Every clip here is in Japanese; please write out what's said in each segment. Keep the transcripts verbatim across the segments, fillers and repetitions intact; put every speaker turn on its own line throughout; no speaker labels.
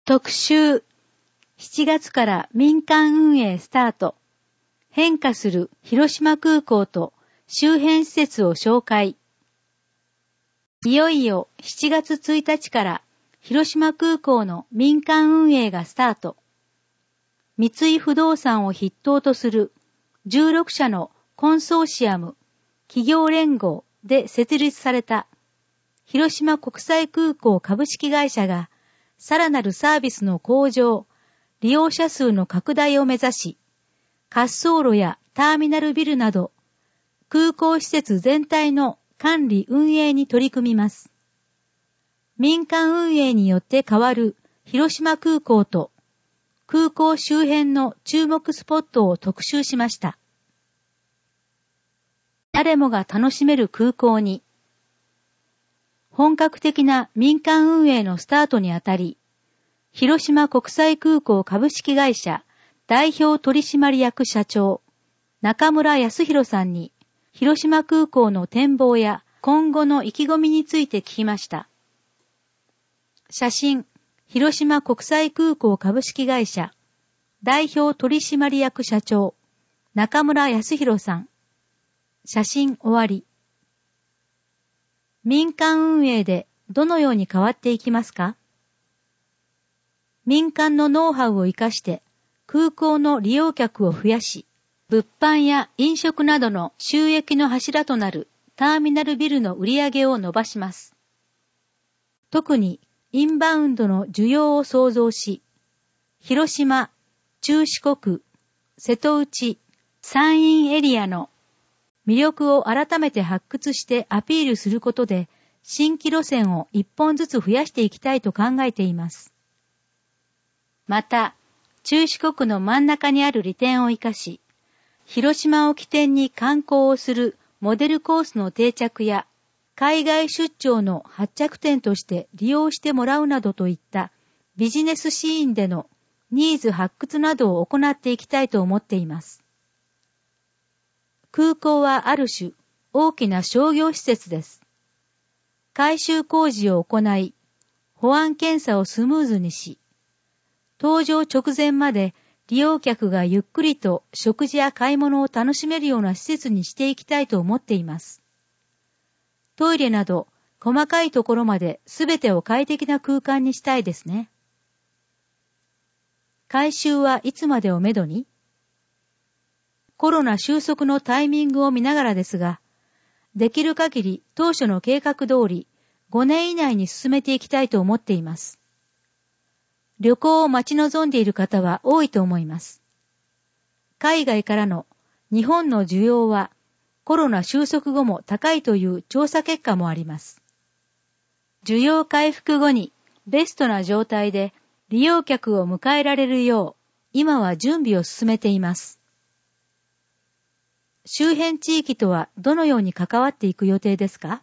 特集、しちがつから民間運営スタート。変化する広島空港と周辺施設を紹介。いよいよしちがつついたちから広島空港の民間運営がスタート。三井不動産を筆頭とするじゅうろくしゃのコンソーシアム、企業連合で設立された広島国際空港株式会社がさらなるサービスの向上、利用者数の拡大を目指し、滑走路やターミナルビルなど空港施設全体の管理運営に取り組みます。民間運営によって変わる広島空港と空港周辺の注目スポットを特集しました。誰もが楽しめる空港に、本格的な民間運営のスタートにあたり、広島国際空港株式会社代表取締役社長、中村康弘さんに、広島空港の展望や今後の意気込みについて聞きました。写真、広島国際空港株式会社代表取締役社長、中村康弘さん。写真終わり。民間運営でどのように変わっていきますか？民間のノウハウを生かして空港の利用客を増やし、物販や飲食などの収益の柱となるターミナルビルの売り上げを伸ばします。特にインバウンドの需要を創造し、広島、中四国、瀬戸内、山陰エリアの魅力を改めて発掘してアピールすることで、新規路線を一本ずつ増やしていきたいと考えています。また、中四国の真ん中にある利点を生かし、広島を起点に観光をするモデルコースの定着や、海外出張の発着点として利用してもらうなどといったビジネスシーンでのニーズ発掘などを行っていきたいと思っています。空港はある種大きな商業施設です。改修工事を行い、保安検査をスムーズにし、搭乗直前まで利用客がゆっくりと食事や買い物を楽しめるような施設にしていきたいと思っています。トイレなど細かいところまで全てを快適な空間にしたいですね。改修はいつまでをめどに？コロナ収束のタイミングを見ながらですが、できる限り当初の計画通りごねん以内に進めていきたいと思っています。旅行を待ち望んでいる方は多いと思います。海外からの日本の需要はコロナ収束後も高いという調査結果もあります。需要回復後にベストな状態で利用客を迎えられるよう今は準備を進めています。周辺地域とはどのように関わっていく予定ですか？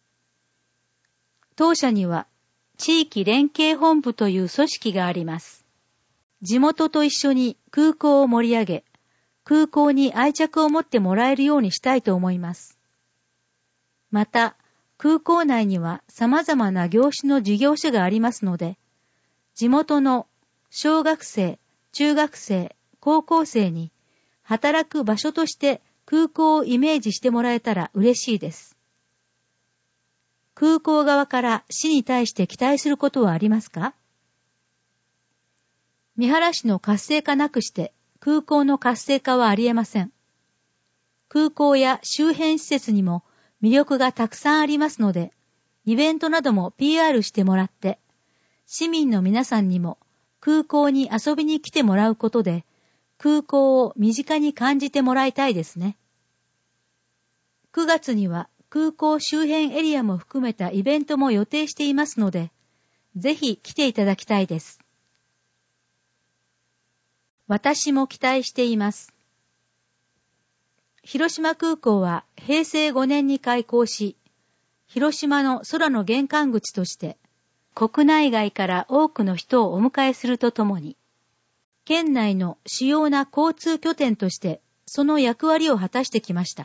当社には地域連携本部という組織があります。地元と一緒に空港を盛り上げ、空港に愛着を持ってもらえるようにしたいと思います。また、空港内には様々な業種の事業所がありますので、地元の小学生、中学生、高校生に働く場所として空港をイメージしてもらえたら嬉しいです。空港側から市に対して期待することはありますか？三原市の活性化なくして空港の活性化はありえません。空港や周辺施設にも魅力がたくさんありますので、イベントなども ピーアール してもらって、市民の皆さんにも空港に遊びに来てもらうことで、空港を身近に感じてもらいたいですね。くがつには空港周辺エリアも含めたイベントも予定していますので、ぜひ来ていただきたいです。私も期待しています。広島空港はへいせいごねんに開港し、広島の空の玄関口として、国内外から多くの人をお迎えするとともに、県内の主要な交通拠点としてその役割を果たしてきました。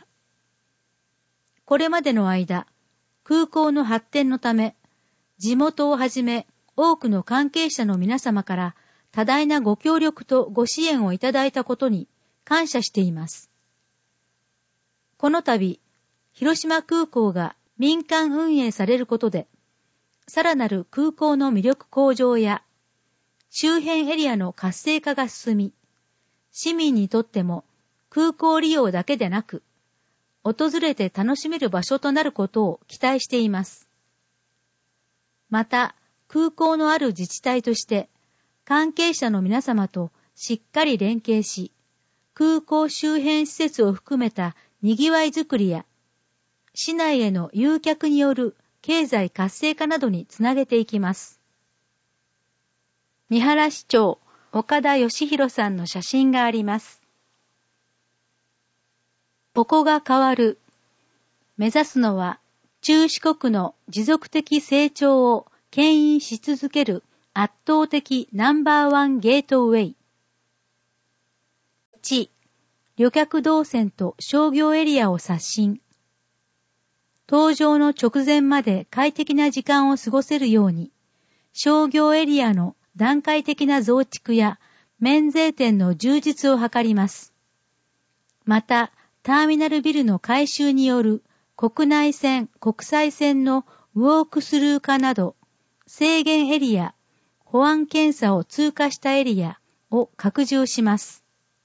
これまでの間、空港の発展のため、地元をはじめ多くの関係者の皆様から多大なご協力とご支援をいただいたことに感謝しています。この度、広島空港が民間運営されることで、さらなる空港の魅力向上や周辺エリアの活性化が進み、市民にとっても空港利用だけでなく、訪れて楽しめる場所となることを期待しています。また、空港のある自治体として、関係者の皆様としっかり連携し、空港周辺施設を含めた賑わいづくりや、市内への誘客による経済活性化などにつなげていきます。三原市長、岡田義弘さんの写真があります。ここが変わる。目指すのは、中四国の持続的成長を牽引し続ける圧倒的ナンバーワンゲートウェイ。いち、旅客動線と商業エリアを刷新。搭乗の直前まで快適な時間を過ごせるように、商業エリアの段階的な増築や免税店の充実を図ります。また、ターミナルビルの改修による国内線、国際線のウォークスルー化など、制限エリア、保安検査を通過したエリアを拡充します。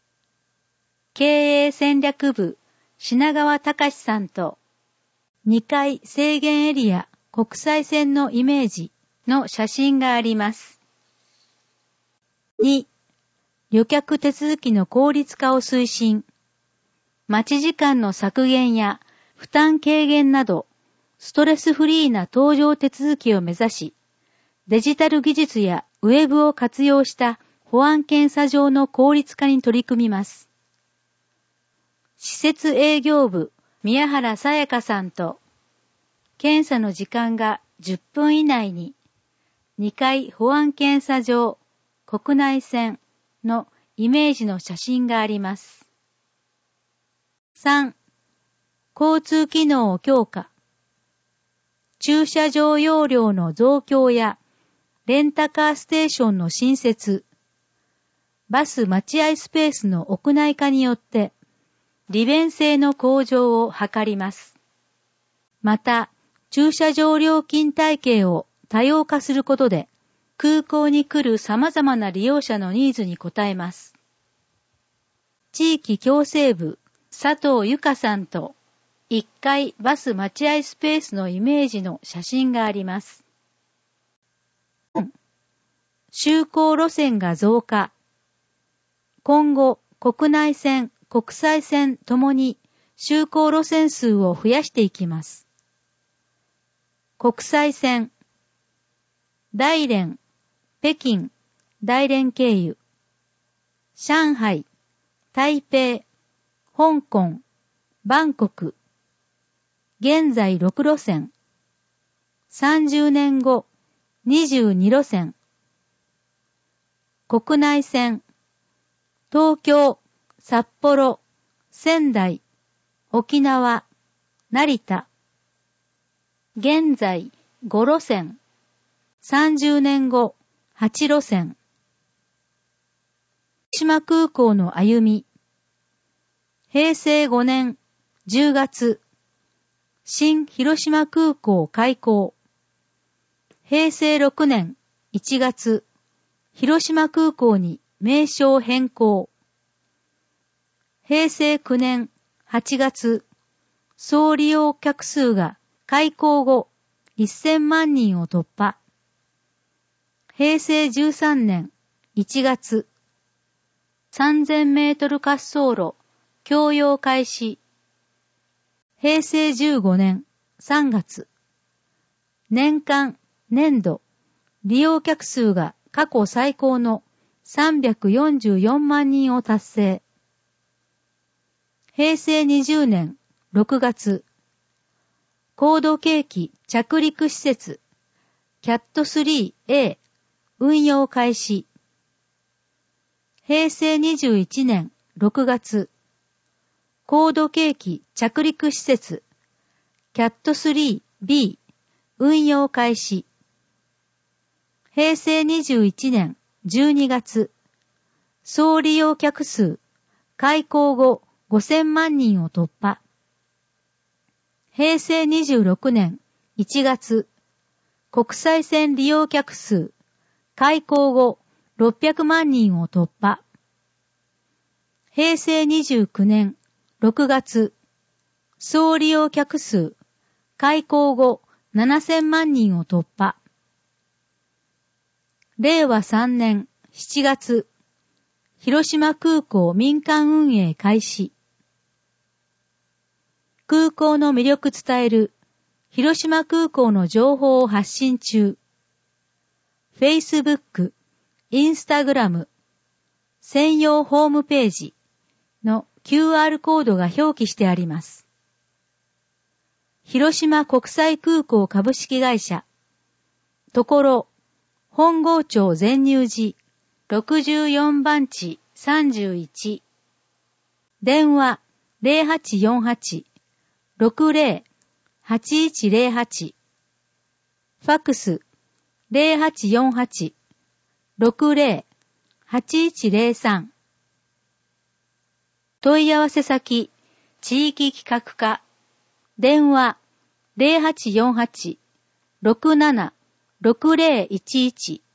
経営戦略部、品川隆さんと、にかい制限エリア、国際線のイメージの写真があります。に、旅客手続きの効率化を推進。待ち時間の削減や負担軽減など、ストレスフリーな搭乗手続きを目指し、デジタル技術やウェブを活用した保安検査場の効率化に取り組みます。施設営業部、宮原さやかさんと、検査の時間がじゅっぷん以内に、にかい保安検査場、国内線のイメージの写真があります。さん、交通機能を強化。駐車場容量の増強や、レンタカーステーションの新設、バス待合スペースの屋内化によって、利便性の向上を図ります。また、駐車場料金体系を多様化することで、空港に来る様々な利用者のニーズに応えます。地域共生部、佐藤由香さんと、いっかいバス待合スペースのイメージの写真があります。就航路線が増加。今後、国内線、国際線ともに就航路線数を増やしていきます。国際線、大連、北京、大連経由、上海、台北、香港、バンコク、現在ろく路線、さんじゅうねんご、にじゅうに路線、国内線、東京、札幌、仙台、沖縄、成田、現在ご路線、さんじゅうねんご、はち路線、広島空港の歩み、平成ごねんじゅうがつ、新広島空港開港、平成ろくねんいちがつ、広島空港に名称変更、平成きゅうねんはちがつ、総利用客数が開港後せんまんにんを突破。平成じゅうさんねんいちがつ、さんぜんメートル滑走路供用開始。平成じゅうごねんさんがつ、年間、年度、利用客数が過去最高のさんびゃくよんじゅうよんまんにんを達成。平成にじゅうねんろくがつ、高度計器着陸施設、キャットスリーエー 運用開始。平成にじゅういちねんろくがつ、高度計器着陸施設、キャットスリービー 運用開始。 へいせいにじゅういちねんじゅうにがつ、総利用客数、開港後ごせんまんにんを突破。へいせいにじゅうろくねんいちがつ、国際線利用客数、開港後ろっぴゃくまんにんを突破。へいせいにじゅうきゅうねんろくがつ、総利用客数、開港後ななせんまんにんを突破。れいわさんねんしちがつ、広島空港民間運営開始。空港の魅力伝える、広島空港の情報を発信中。Facebook、Instagram、専用ホームページの キューアール コードが表記してあります。広島国際空港株式会社、ところ、本郷町善入寺、ろくじゅうよんばんちさんじゅういち、電話 ゼロはちよんはち ろくゼロ はちいちゼロはち、ファックス ゼロはちよんはち ろくゼロ はちいちゼロさん、問い合わせ先、地域企画課、電話 ゼロはちよんはち ろくなな ろくゼロいちいち、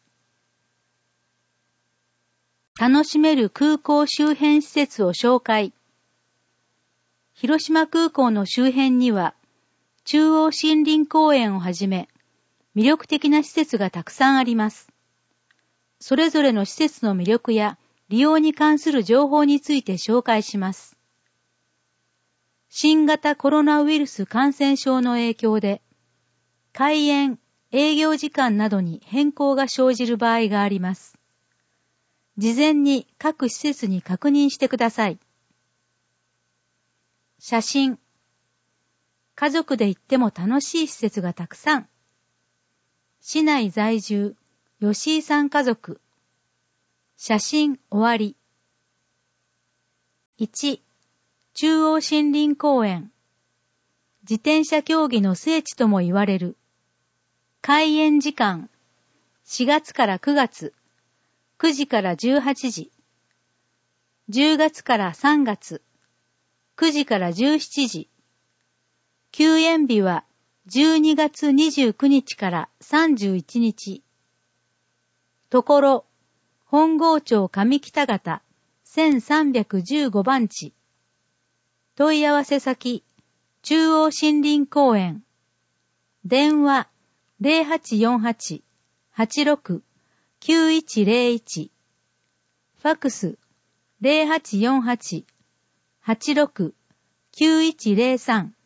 楽しめる空港周辺施設を紹介。広島空港の周辺には、中央森林公園をはじめ、魅力的な施設がたくさんあります。それぞれの施設の魅力や利用に関する情報について紹介します。新型コロナウイルス感染症の影響で、開園、営業時間などに変更が生じる場合があります。事前に各施設に確認してください。写真。家族で行っても楽しい施設がたくさん。市内在住、吉井さん家族。写真終わり。いち、中央森林公園。自転車競技の聖地とも言われる。開園時間、しがつからくがつ、くじからじゅうはちじ。じゅうがつからさんがつ、くじからじゅうしちじ。休園日はじゅうにがつにじゅうくにちからさんじゅういちにち。ところ、本郷町上北方せんさんびゃくじゅうごばんち。問い合わせ先、中央森林公園。電話ゼロはちよんはち はちろく きゅういちゼロいち。ファックスゼロはちよんはち はちろく きゅういちゼロさん。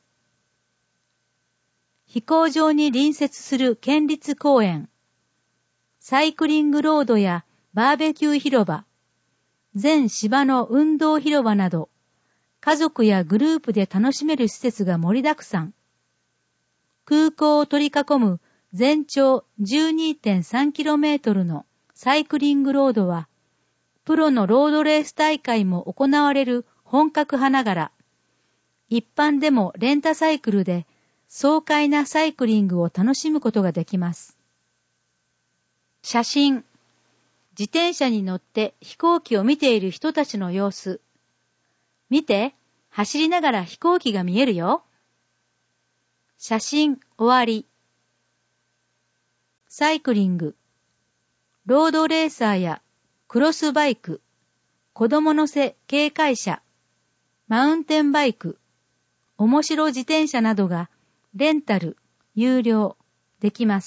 飛行場に隣接する県立公園。サイクリングロードやバーベキュー広場、全芝の運動広場など、家族やグループで楽しめる施設が盛りだくさん。空港を取り囲む全長 じゅうにてんさんキロメートル のサイクリングロードは、プロのロードレース大会も行われる本格派ながら、一般でもレンタサイクルで爽快なサイクリングを楽しむことができます。写真。自転車に乗って飛行機を見ている人たちの様子。見て、走りながら飛行機が見えるよ。写真終わり。サイクリング。ロードレーサーやクロスバイク、子供乗せ軽快車、マウンテンバイク、面白自転車などがレンタル、有料できます。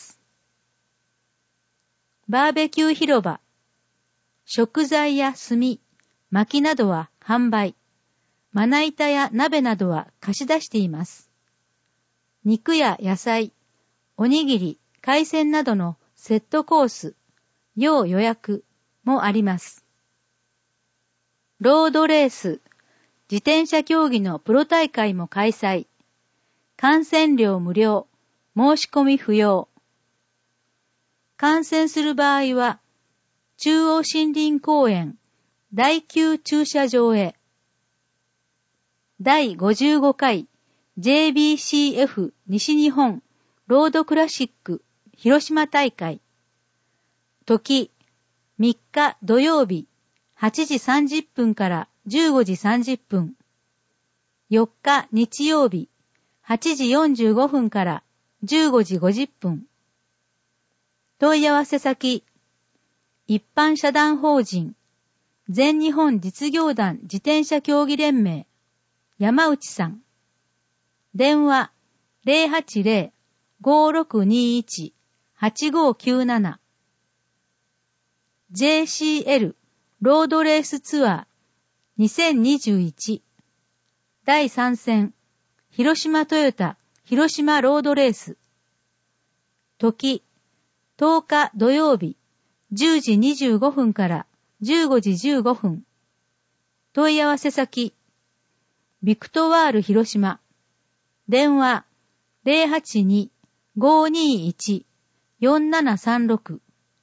バーベキュー広場。食材や炭、薪などは販売。まな板や鍋などは貸し出しています。肉や野菜、おにぎり、海鮮などのセットコース、要予約もあります。ロードレース、自転車競技のプロ大会も開催。観戦料無料、申し込み不要。観戦する場合は、中央森林公園第きゅう駐車場へ。だいごじゅうごかい ジェービーシーエフ 西日本ロードクラシック広島大会。 時、みっか土曜日、はちじさんじゅっぷんからじゅうごじさんじゅっぷん。よっか日曜日、はちじよんじゅうごふんからじゅうごじごじゅっぷん。問い合わせ先、一般社団法人、全日本実業団自転車競技連盟、山内さん。電話、ゼロはちゼロ ごろくにいち はちごきゅうなな。ジェーシーエル ロードレースツアーにせんにじゅういちだいさん戦広島トヨタ広島ロードレース。時、とおか土曜日、じゅうじにじゅうごふんからじゅうごじじゅうごふん。問い合わせ先、ビクトワール広島。電話、ゼロはちに ごにいち よんななさんろく。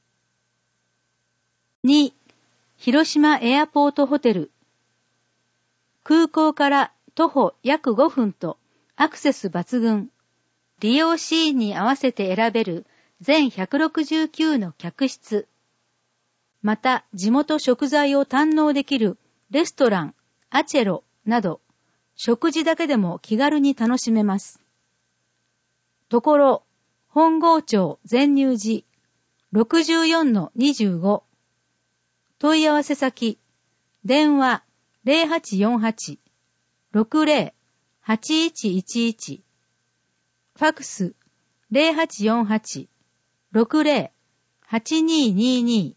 に、広島エアポートホテル。空港から徒歩約ごふんとアクセス抜群。利用シーンに合わせて選べる全ひゃくろくじゅうきゅうの客室。また地元食材を堪能できるレストラン、アチェロなど食事だけでも気軽に楽しめます。ところ、本郷町善入寺 ろくじゅうよんのにじゅうご。問い合わせ先、電話 ゼロはちよんはち ろくゼロ はちいちいちいち。ファクス ゼロはちよんはち ろくゼロ はちににに。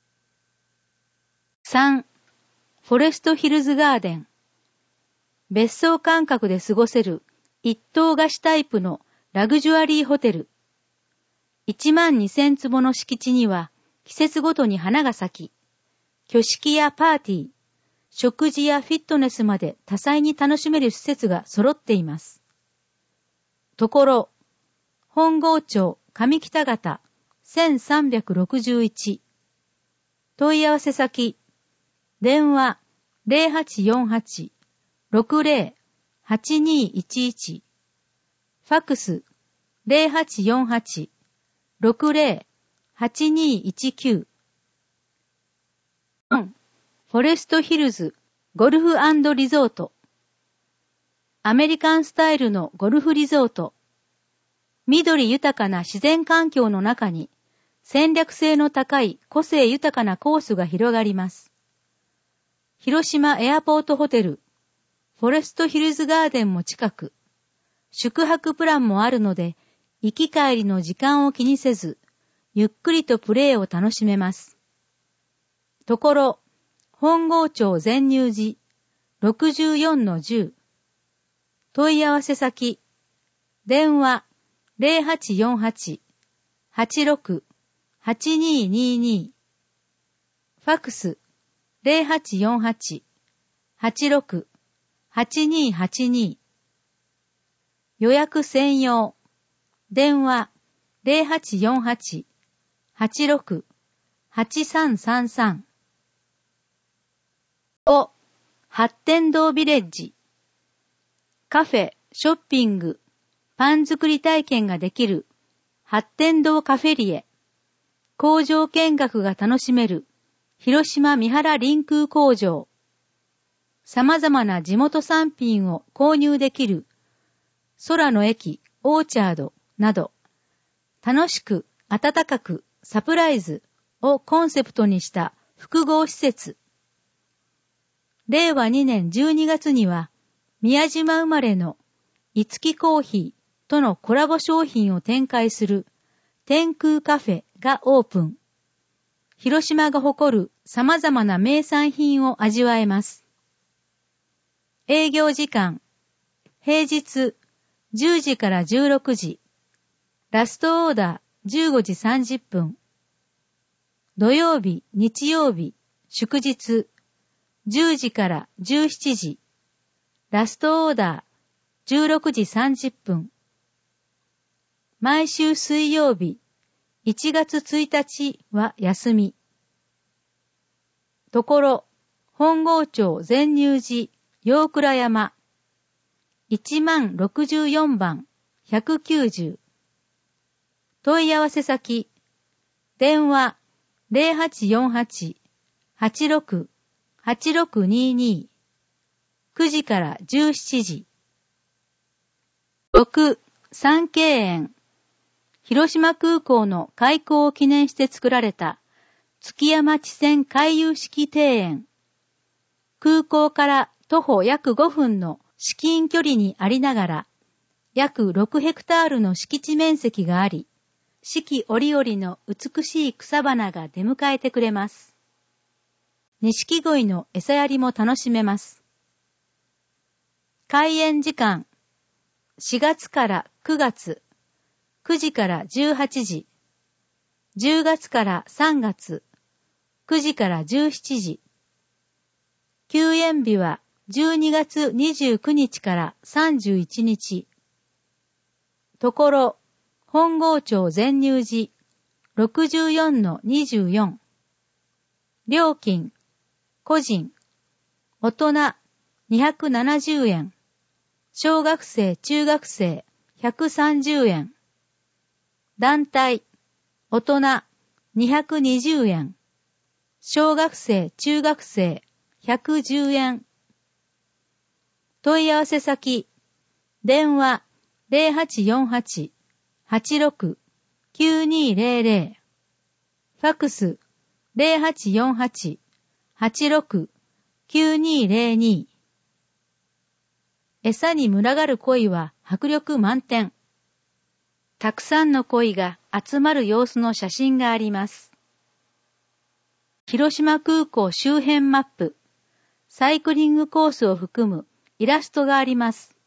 さん. フォレストヒルズガーデン。別荘感覚で過ごせる一棟貸しタイプのラグジュアリーホテル。いちまんにせんつぼの敷地には季節ごとに花が咲き、挙式やパーティー、食事やフィットネスまで多彩に楽しめる施設が揃っています。ところ、本郷町上北方せんさんびゃくろくじゅういち。問い合わせ先、電話 ゼロはちよんはち ろくゼロ はちにいちいち。ファクス ゼロはちよんはち ろくゼロ はちにいちきゅう。よん. フォレストヒルズゴルフ&リゾート。アメリカンスタイルのゴルフリゾート。緑豊かな自然環境の中に戦略性の高い個性豊かなコースが広がります。広島エアポートホテル、フォレストヒルズガーデンも近く、宿泊プランもあるので、行き帰りの時間を気にせず、ゆっくりとプレーを楽しめます。ところ、本郷町善入寺 ろくじゅうよんのじゅう。問い合わせ先、電話 ゼロはちよんはち はちろく はちににに。ファクス ゼロはちよんはち はちろく はちにはちに。予約専用。電話 ゼロはちよんはち はちろく はちさんさんさん。ご. 八天堂ビレッジ。カフェ、ショッピング、パン作り体験ができる八天堂カフェリエ。工場見学が楽しめる広島三原臨空工場。様々な地元産品を購入できる空の駅オーチャードなど、楽しく温かくサプライズをコンセプトにした複合施設。れいわにねんじゅうにがつには宮島生まれのいつきコーヒーとのコラボ商品を展開する天空カフェがオープン。広島が誇る様々な名産品を味わえます。営業時間、平日じゅうじからじゅうろくじ、ラストオーダーじゅうごじさんじゅっぷん、土曜日、日曜日、祝日じゅうじからじゅうしちじ、ラストオーダーじゅうろくじさんじゅっぷん、毎週水曜日いちがつついたちは休み。ところ、本郷町善入寺陽倉山いちまんろくじゅうよんばんひゃくきゅうじゅう。問い合わせ先、電話ゼロはちよんはち はちろく はちろくにーにー くじからじゅうしちじ。ろく、三景園。広島空港の開港を記念して作られた築山地線回遊式庭園。空港から徒歩約ごふんの至近距離にありながら、約ろくヘクタールの敷地面積があり、四季折々の美しい草花が出迎えてくれます。錦鯉の餌やりも楽しめます。開園時間、しがつからくがつ、くじからじゅうはちじ、じゅうがつからさんがつ、くじからじゅうしちじ。休園日はじゅうにがつにじゅうくにちからさんじゅういちにち。ところ、本郷町善入寺 ろくじゅうよんのにじゅうよん。料金、個人、大人にひゃくななじゅうえん。小学生、中学生ひゃくさんじゅうえん。団体、大人にひゃくにじゅうえん。小学生、中学生ひゃくじゅうえん。問い合わせ先、電話ゼロはちよんはち はちろく きゅうにーゼロゼロ。ファクスゼロはちよんはち はちろく きゅうにーゼロに。餌に群がる鯉は迫力満点。たくさんの鯉が集まる様子の写真があります。広島空港周辺マップ、サイクリングコースを含むイラストがあります。